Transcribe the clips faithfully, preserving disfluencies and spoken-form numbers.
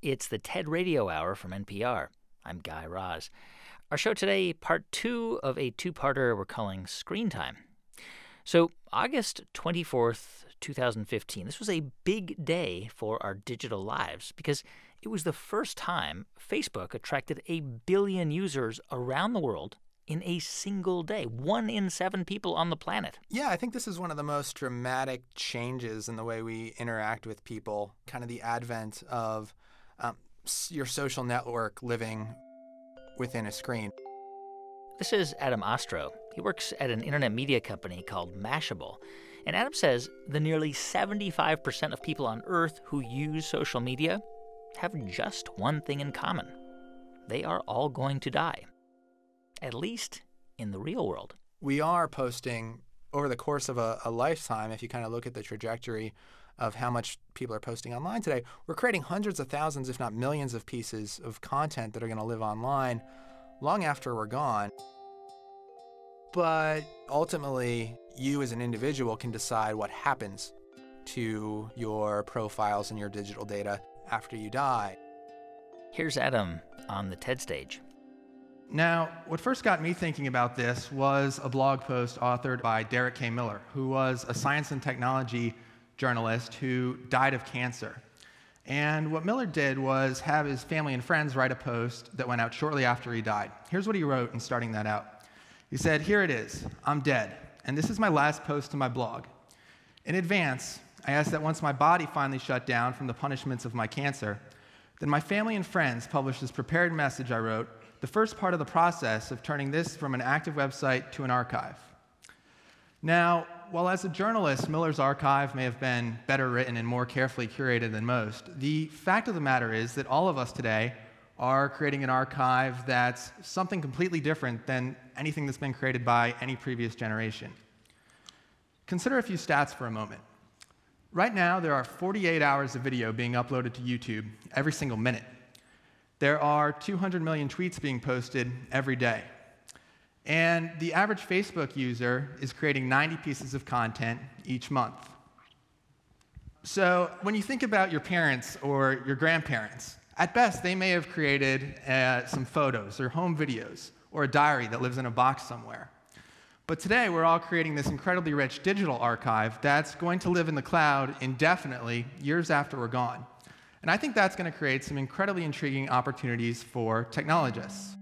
It's the TED Radio Hour from N P R. I'm Guy Raz. Our show today, part two of a two-parter we're calling Screen Time. So, August twenty-fourth, twenty fifteen, this was a big day for our digital lives because it was the first time Facebook attracted a billion users around the world in a single day. One in seven people on the planet. Yeah, I think this is one of the most dramatic changes in the way we interact with people, kind of the advent of um, your social network living within a screen. This is Adam Ostro. He works at an internet media company called Mashable. And Adam says the nearly seventy-five percent of people on Earth who use social media have just one thing in common. They are all going to die. At least in the real world. We are posting over the course of a, a lifetime, if you kind of look at the trajectory of how much people are posting online today, we're creating hundreds of thousands, if not millions of pieces of content that are going to live online long after we're gone. But ultimately, you as an individual can decide what happens to your profiles and your digital data after you die. Here's Adam on the TED stage. Now, what first got me thinking about this was a blog post authored by Derek K. Miller, who was a science and technology journalist who died of cancer. And what Miller did was have his family and friends write a post that went out shortly after he died. Here's what he wrote in starting that out. He said, "Here it is. I'm dead, and this is my last post to my blog. In advance, I ask that once my body finally shut down from the punishments of my cancer, then my family and friends publish this prepared message I wrote, the first part of the process of turning this from an active website to an archive." Now, while as a journalist, Miller's archive may have been better written and more carefully curated than most, the fact of the matter is that all of us today are creating an archive that's something completely different than anything that's been created by any previous generation. Consider a few stats for a moment. Right now, there are forty-eight hours of video being uploaded to YouTube every single minute. There are two hundred million tweets being posted every day. And the average Facebook user is creating ninety pieces of content each month. So when you think about your parents or your grandparents, at best, they may have created uh, some photos or home videos or a diary that lives in a box somewhere. But today, we're all creating this incredibly rich digital archive that's going to live in the cloud indefinitely, years after we're gone. And I think that's going to create some incredibly intriguing opportunities for technologists.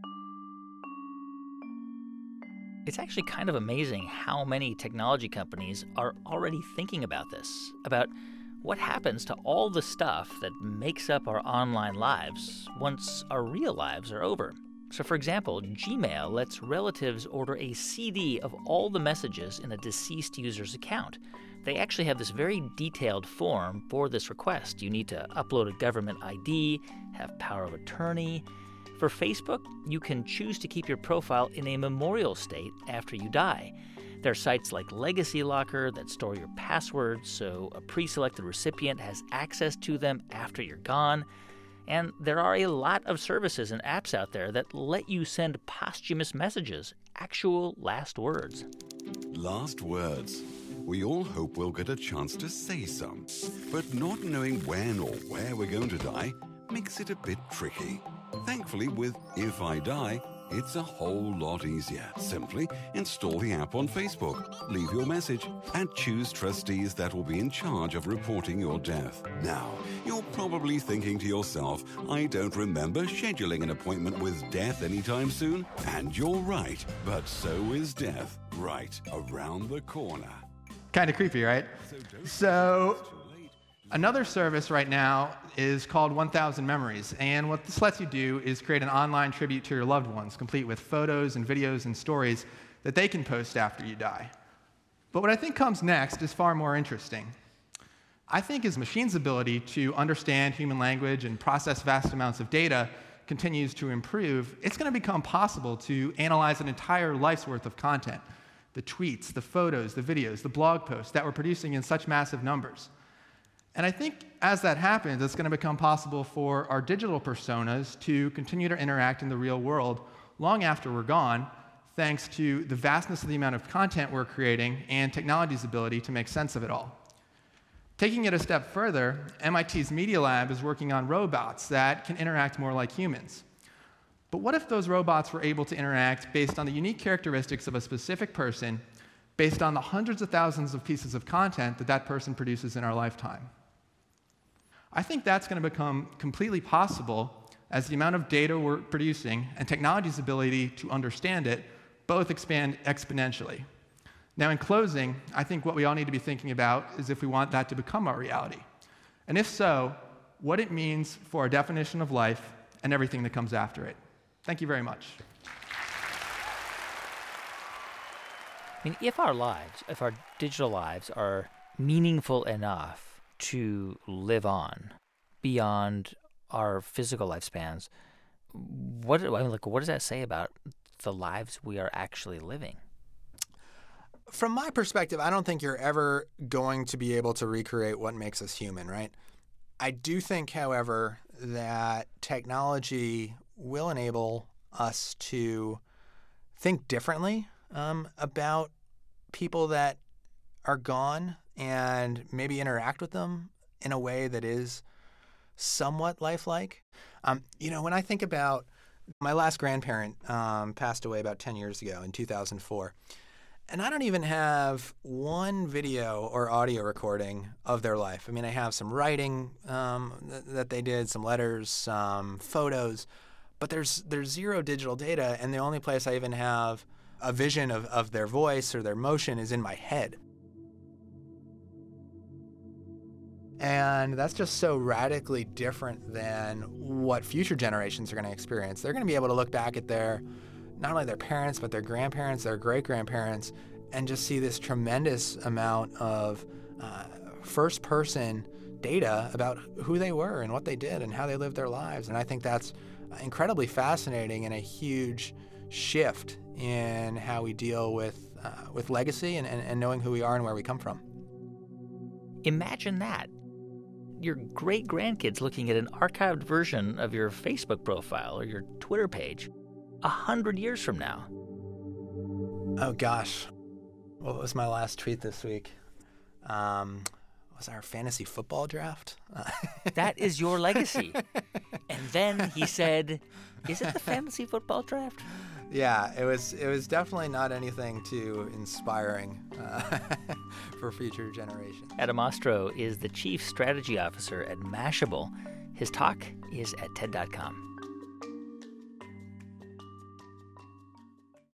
It's actually kind of amazing how many technology companies are already thinking about this, about what happens to all the stuff that makes up our online lives once our real lives are over. So, for example, Gmail lets relatives order a C D of all the messages in a deceased user's account. They actually have this very detailed form for this request. You need to upload a government I D, have power of attorney. For Facebook, you can choose to keep your profile in a memorial state after you die. There are sites like Legacy Locker that store your passwords so a pre-selected recipient has access to them after you're gone. And there are a lot of services and apps out there that let you send posthumous messages, actual last words. Last words. We all hope we'll get a chance to say some, but not knowing when or where we're going to die makes it a bit tricky. Thankfully, with If I Die, it's a whole lot easier. Simply install the app on Facebook, leave your message, and choose trustees that will be in charge of reporting your death. Now, you're probably thinking to yourself, I don't remember scheduling an appointment with death anytime soon. And you're right, but so is death, right around the corner. Kind of creepy, right? So, another service right now is called one thousand Memories, and what this lets you do is create an online tribute to your loved ones, complete with photos and videos and stories that they can post after you die. But what I think comes next is far more interesting. I think as machines' ability to understand human language and process vast amounts of data continues to improve, it's going to become possible to analyze an entire life's worth of content. The tweets, the photos, the videos, the blog posts that we're producing in such massive numbers. And I think as that happens, it's going to become possible for our digital personas to continue to interact in the real world long after we're gone, thanks to the vastness of the amount of content we're creating and technology's ability to make sense of it all. Taking it a step further, M I T's Media Lab is working on robots that can interact more like humans. But what if those robots were able to interact based on the unique characteristics of a specific person, based on the hundreds of thousands of pieces of content that that person produces in our lifetime? I think that's going to become completely possible as the amount of data we're producing and technology's ability to understand it both expand exponentially. Now, in closing, I think what we all need to be thinking about is if we want that to become our reality. And if so, what it means for our definition of life and everything that comes after it. Thank you very much. I mean, if our lives, if our digital lives are meaningful enough to live on beyond our physical lifespans, what, I mean, like, what does that say about the lives we are actually living? From my perspective, I don't think you're ever going to be able to recreate what makes us human, right? I do think, however, that technology will enable us to think differently um, about people that are gone and maybe interact with them in a way that is somewhat lifelike. Um, you know, when I think about my last grandparent um, passed away about ten years ago in two thousand four. And I don't even have one video or audio recording of their life. I mean, I have some writing um, th- that they did, some letters, some photos, but there's there's zero digital data, and the only place I even have a vision of, of their voice or their motion is in my head. And that's just so radically different than what future generations are going to experience. They're going to be able to look back at their not only their parents, but their grandparents, their great-grandparents, and just see this tremendous amount of uh, first-person data about who they were and what they did and how they lived their lives. And I think that's incredibly fascinating and a huge shift in how we deal with uh, with legacy and, and, and knowing who we are and where we come from. Imagine that. Your great-grandkids looking at an archived version of your Facebook profile or your Twitter page a hundred years from now. Oh gosh, what was my last tweet this week? Um, was our fantasy football draft? That is your legacy. And then he said, "Is it the fantasy football draft?" Yeah, it was. It was definitely not anything too inspiring uh, for future generations. Adam Ostro is the Chief Strategy Officer at Mashable. His talk is at T E D dot com.